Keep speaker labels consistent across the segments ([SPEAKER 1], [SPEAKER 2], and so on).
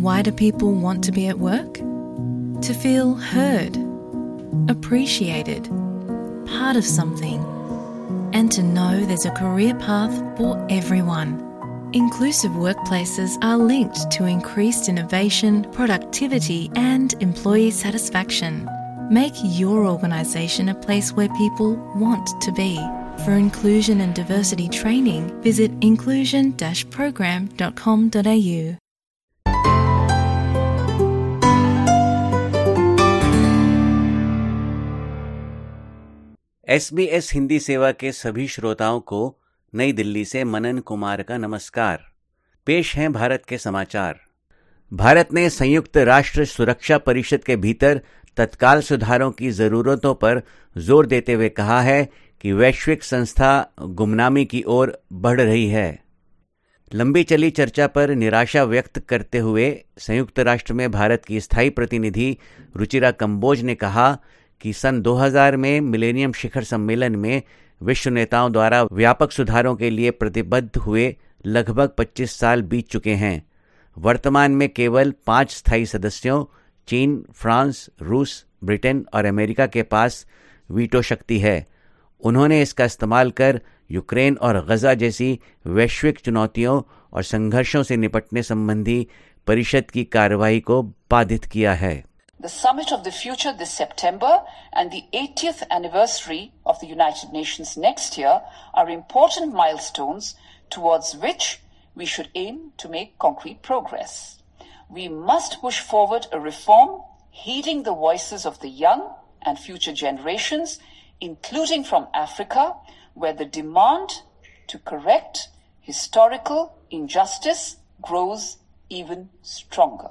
[SPEAKER 1] Why do people want to be at work? To feel heard, appreciated, part of something, and to know there's a career path for everyone. Inclusive workplaces are linked to increased innovation, productivity, and employee satisfaction. Make your organisation a place where people want to be. For inclusion and diversity training, visit inclusion-program.com.au.
[SPEAKER 2] SBS Hindi सेवा के सभी श्रोताओं को नई दिल्ली से मनन कुमार का नमस्कार। पेश हैं भारत के समाचार। भारत ने संयुक्त राष्ट्र सुरक्षा परिषद के भीतर तत्काल सुधारों की जरूरतों पर जोर देते हुए कहा है कि वैश्विक संस्था गुमनामी की ओर बढ़ रही है। लंबी चली चर्चा पर निराशा व्यक्त करते हुए संयुक्त राष्ट्र में भारत की स्थायी प्रतिनिधि रुचिरा कंबोज ने कहा कि सन 2000 में मिलेनियम शिखर सम्मेलन में विश्व नेताओं द्वारा व्यापक सुधारों के लिए प्रतिबद्ध हुए लगभग 25 साल बीत चुके हैं। वर्तमान में केवल 5 स्थायी सदस्यों चीन, फ्रांस, रूस, ब्रिटेन और अमेरिका के पास वीटो शक्ति है। उन्होंने इसका इस्तेमाल कर यूक्रेन और गजा जैसी वैश्विक चुनौतियों और संघर्षों से निपटने संबंधी परिषद की कार्रवाई को बाधित किया है।
[SPEAKER 3] The Summit of the Future this September and the 80th anniversary of the United Nations next year are important milestones towards which we should aim to make concrete progress. We must push forward a reform heeding the voices of the young and future generations, including from Africa, where the demand to correct historical injustice grows even stronger.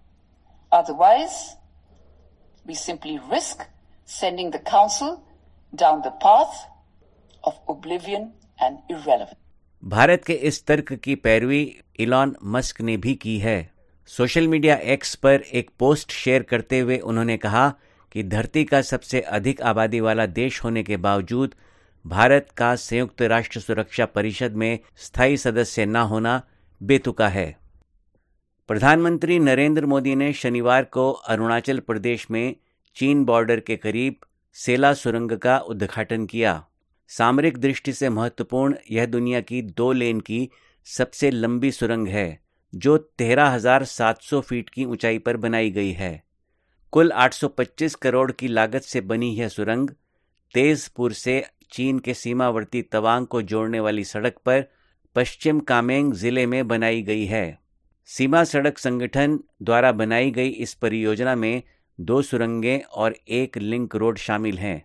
[SPEAKER 3] Otherwise, we simply risk sending the Council down the path of oblivion and irrelevance.
[SPEAKER 2] Bharat के इस तर्क की पैरवी Elon Musk ने भी की है। Social media x पर एक पोस्ट शेयर करते हुए उन्होंने कहा कि धरती का सबसे अधिक आबादी वाला देश होने के बावजूद भारत का संयुक्त राष्ट्र सुरक्षा परिषद में स्थायी सदस्य न होना बेतुका है। प्रधानमंत्री नरेंद्र मोदी ने शनिवार को अरुणाचल प्रदेश में चीन बॉर्डर के करीब सेला सुरंग का उद्घाटन किया। सामरिक दृष्टि से महत्वपूर्ण यह दुनिया की 2 लेन की सबसे लंबी सुरंग है, जो 13,700 फीट की ऊंचाई पर बनाई गई है। कुल 825 करोड़ की लागत से बनी यह सुरंग तेजपुर से चीन के सीमावर्ती तवांग को जोड़ने वाली सड़क पर पश्चिम कामेंग जिले में बनाई गई है। सीमा सड़क संगठन द्वारा बनाई गई इस परियोजना में 2 सुरंगें और 1 लिंक रोड शामिल हैं।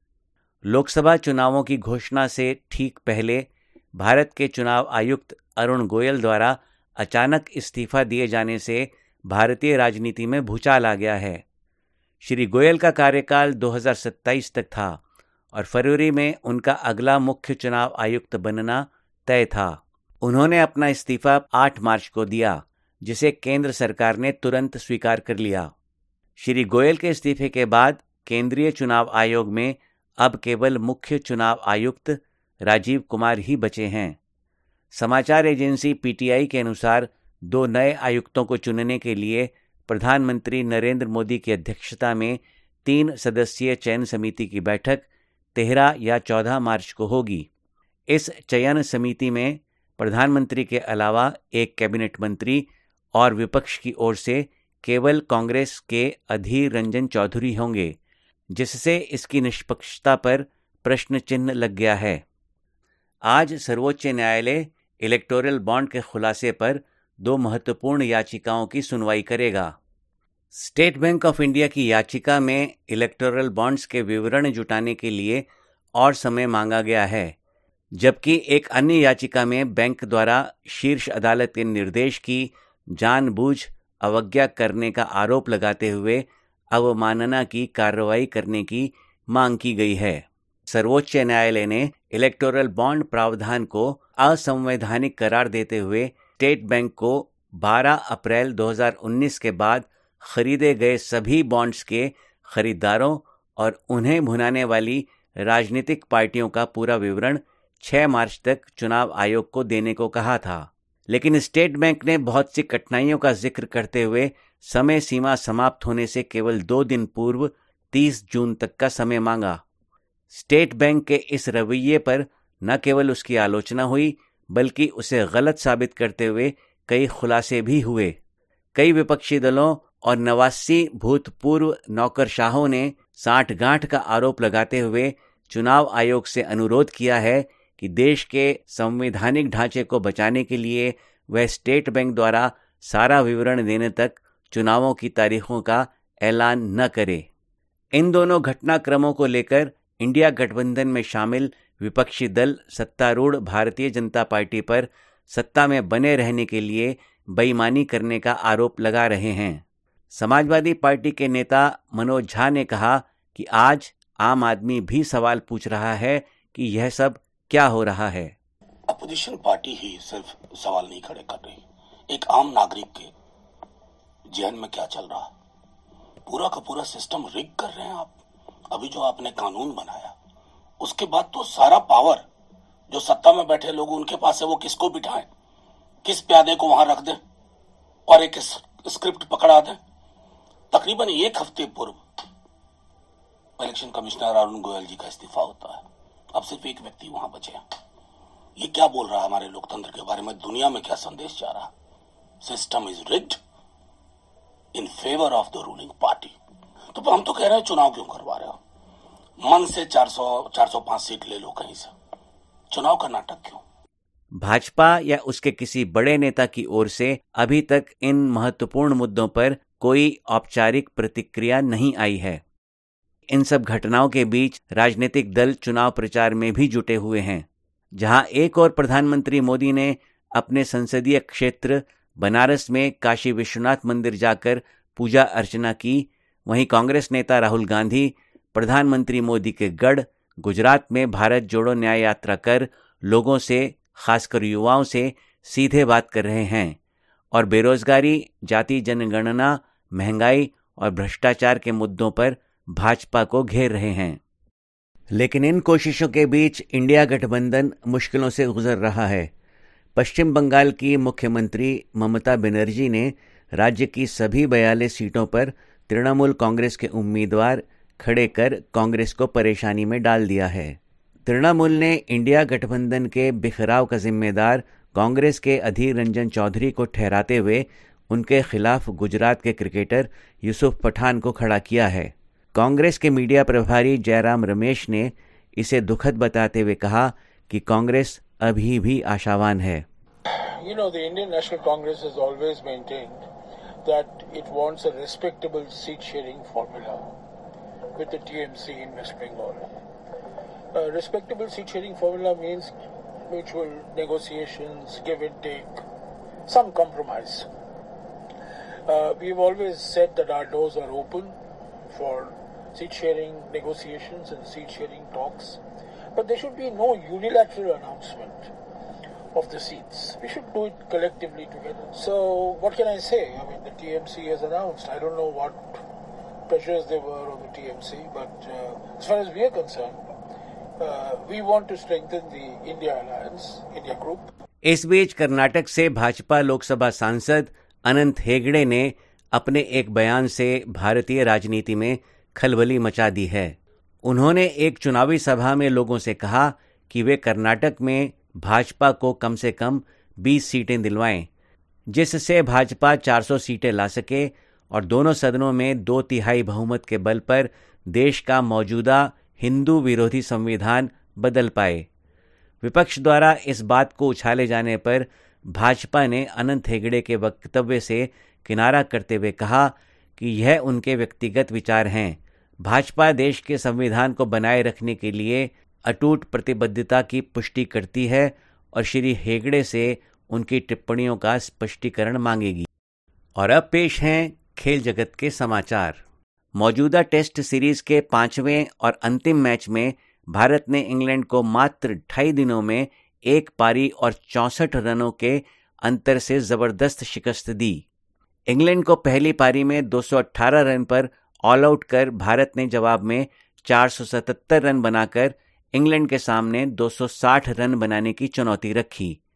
[SPEAKER 2] लोकसभा चुनावों की घोषणा से ठीक पहले भारत के चुनाव आयुक्त अरुण गोयल द्वारा अचानक इस्तीफा दिए जाने से भारतीय राजनीति में भूचाल आ गया है। श्री गोयल का कार्यकाल 2027 तक था और फरवरी में उनका अगला मुख्य चुनाव आयुक्त बनना तय था। उन्होंने अपना इस्तीफा 8 मार्च को दिया, जिसे केंद्र सरकार ने तुरंत स्वीकार कर लिया। श्री गोयल के इस्तीफे के बाद केंद्रीय चुनाव आयोग में अब केवल मुख्य चुनाव आयुक्त राजीव कुमार ही बचे हैं। समाचार एजेंसी पीटीआई के अनुसार 2 नए आयुक्तों को चुनने के लिए प्रधानमंत्री नरेंद्र मोदी की अध्यक्षता में 3 सदस्यीय चयन समिति की बैठक 13 या 14 मार्च को होगी। इस चयन समिति में प्रधानमंत्री के अलावा एक कैबिनेट मंत्री और विपक्ष की ओर से केवल कांग्रेस के अधीर रंजन चौधरी होंगे, जिससे इसकी निष्पक्षता पर प्रश्न चिन्ह लग गया है। आज सर्वोच्च न्यायालय इलेक्टोरल बॉन्ड के खुलासे पर 2 महत्वपूर्ण याचिकाओं की सुनवाई करेगा। स्टेट बैंक ऑफ इंडिया की याचिका में इलेक्टोरल बॉन्ड्स के विवरण जुटाने के लिए और समय मांगा गया है, जबकि एक अन्य याचिका में बैंक द्वारा शीर्ष अदालत के निर्देश की जानबूझ अवज्ञा करने का आरोप लगाते हुए अवमानना की कार्रवाई करने की मांग की गई है। सर्वोच्च न्यायालय ने इलेक्टोरल बॉन्ड प्रावधान को असंवैधानिक करार देते हुए स्टेट बैंक को 12 अप्रैल 2019 के बाद खरीदे गए सभी बॉन्ड्स के खरीदारों और उन्हें भुनाने वाली राजनीतिक पार्टियों का पूरा विवरण 6 मार्च तक चुनाव आयोग को देने को कहा था। लेकिन स्टेट बैंक ने बहुत सी कठिनाइयों का जिक्र करते हुए समय सीमा समाप्त होने से केवल 2 दिन पूर्व 30 जून तक का समय मांगा। स्टेट बैंक के इस रवैये पर न केवल उसकी आलोचना हुई बल्कि उसे गलत साबित करते हुए कई खुलासे भी हुए। कई विपक्षी दलों और 89 भूतपूर्व नौकरशाहों ने साठगांठ का आरोप लगाते हुए चुनाव आयोग से अनुरोध किया है कि देश के संवैधानिक ढांचे को बचाने के लिए वह स्टेट बैंक द्वारा सारा विवरण देने तक चुनावों की तारीखों का ऐलान न करे। इन दोनों घटनाक्रमों को लेकर इंडिया गठबंधन में शामिल विपक्षी दल सत्तारूढ़ भारतीय जनता पार्टी पर सत्ता में बने रहने के लिए बेईमानी करने का आरोप लगा रहे हैं। समाजवादी पार्टी के नेता मनोज झा ने कहा कि आज आम आदमी भी सवाल पूछ रहा है कि यह सब क्या हो रहा है।
[SPEAKER 4] अपोजिशन पार्टी ही सिर्फ सवाल नहीं खड़े कर रही, एक आम नागरिक के जहन में क्या चल रहा, पूरा का पूरा सिस्टम रिग कर रहे हैं आप। अभी जो आपने कानून बनाया उसके बाद तो सारा पावर जो सत्ता में बैठे लोग उनके पास है, वो किसको बिठाएं, किस प्यादे को वहां रख दें और एक स्क्रिप्ट पकड़ा दें। तकरीबन 1 हफ्ते पूर्व इलेक्शन कमिश्नर अरुण गोयल जी का इस्तीफा होता है, अब सिर्फ एक व्यक्ति वहां बचे हैं। ये क्या बोल रहा है हमारे लोकतंत्र के बारे में, दुनिया में क्या संदेश जा रहा? System is rigged in favour of the ruling party. तो हम तो कह रहे हैं चुनाव क्यों करवा रहे हो? मन से 405 सीट ले लो कहीं से, चुनाव का नाटक क्यों?
[SPEAKER 2] भाजपा या उसके किसी बड़े नेता की ओर से अभी तक इन महत्वपूर्ण मुद्दों पर कोई औपचारिक प्रतिक्रिया नहीं आई है। इन सब घटनाओं के बीच राजनीतिक दल चुनाव प्रचार में भी जुटे हुए हैं। जहां एक और प्रधानमंत्री मोदी ने अपने संसदीय क्षेत्र बनारस में काशी विश्वनाथ मंदिर जाकर पूजा अर्चना की, वहीं कांग्रेस नेता राहुल गांधी प्रधानमंत्री मोदी के गढ़ गुजरात में भारत जोड़ो न्याय यात्रा कर लोगों से, खासकर युवाओं से सीधे बात कर रहे हैं और बेरोजगारी, जाति जनगणना, महंगाई और भ्रष्टाचार के मुद्दों पर भाजपा को घेर रहे हैं। लेकिन इन कोशिशों के बीच इंडिया गठबंधन मुश्किलों से गुजर रहा है। पश्चिम बंगाल की मुख्यमंत्री ममता बनर्जी ने राज्य की सभी 42 सीटों पर तृणमूल कांग्रेस के उम्मीदवार खड़े कर कांग्रेस को परेशानी में डाल दिया है। तृणमूल ने इंडिया गठबंधन के बिखराव का जिम्मेदार कांग्रेस के अधीर रंजन चौधरी को ठहराते हुए उनके खिलाफ गुजरात के क्रिकेटर यूसुफ पठान को खड़ा किया है। कांग्रेस के मीडिया प्रभारी जयराम रमेश ने इसे दुखद बताते हुए कहा कि कांग्रेस अभी भी आशावान है।
[SPEAKER 5] The Indian National Congress has always maintained that it wants a respectable seat sharing formula with the TMC in West Bengal. A respectable seat sharing formula means mutual negotiations, give and take, some compromise. We've always said that our doors are open for seat sharing negotiations and seat sharing talks, but there should be no unilateral announcement of the seats. We should do it collectively together. So what can I say? I mean, the TMC has announced. I don't know what pressures there were on the TMC, but as far as we are concerned, we want to strengthen the India Alliance, India Group.
[SPEAKER 2] इस बीच कर्नाटक से भाजपा लोकसभा सांसद अनंत हेगड़े ने अपने एक बयान से भारतीय राजनीति में खलबली मचा दी है। उन्होंने एक चुनावी सभा में लोगों से कहा कि वे कर्नाटक में भाजपा को कम से कम 20 सीटें दिलवाएं, जिससे भाजपा 400 सीटें ला सके और दोनों सदनों में 2/3 बहुमत के बल पर देश का मौजूदा हिंदू विरोधी संविधान बदल पाए। विपक्ष द्वारा इस बात को उछाले जाने पर भाजपा ने अनंत हेगड़े के वक्तव्य से किनारा करते हुए कहा कि यह उनके व्यक्तिगत विचार हैं। भाजपा देश के संविधान को बनाए रखने के लिए अटूट प्रतिबद्धता की पुष्टि करती है और श्री हेगड़े से उनकी टिप्पणियों का स्पष्टीकरण मांगेगी। और अब पेश हैं खेल जगत के समाचार। मौजूदा टेस्ट सीरीज के 5वें और अंतिम मैच में भारत ने इंग्लैंड को मात्र 2.5 दिनों में 1 पारी और 64 रनों के अंतर से जबरदस्त शिकस्त दी। इंग्लैंड को पहली पारी में 218 रन पर ऑल आउट कर भारत ने जवाब में 477 रन बनाकर इंग्लैंड के सामने 260 रन बनाने की चुनौती रखी,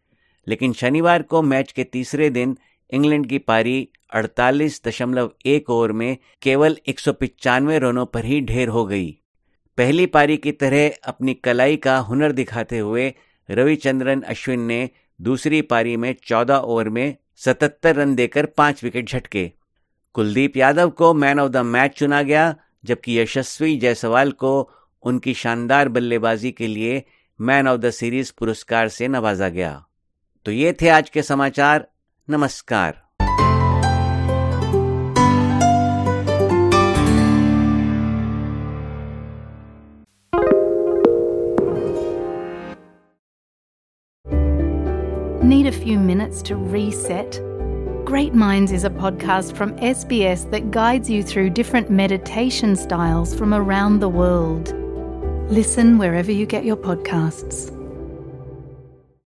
[SPEAKER 2] लेकिन शनिवार को मैच के तीसरे दिन इंग्लैंड की पारी 48.1 ओवर में केवल 195 रनों पर ही ढेर हो गई। पहली पारी की तरह अपनी कलाई का हुनर दिखाते हुए रविचंद्रन अश्विन ने दूसरी पारी में 14 ओवर में 77 रन देकर 5 विकेट झटके। कुलदीप यादव को मैन ऑफ द मैच चुना गया, जबकि यशस्वी जायसवाल को उनकी शानदार बल्लेबाजी के लिए मैन ऑफ द सीरीज पुरस्कार से नवाजा गया। तो ये थे आज के समाचार। नमस्कार।
[SPEAKER 1] Need a few minutes to reset? Great Minds is a podcast from SBS that guides you through different meditation styles from around the world. Listen wherever you get your podcasts.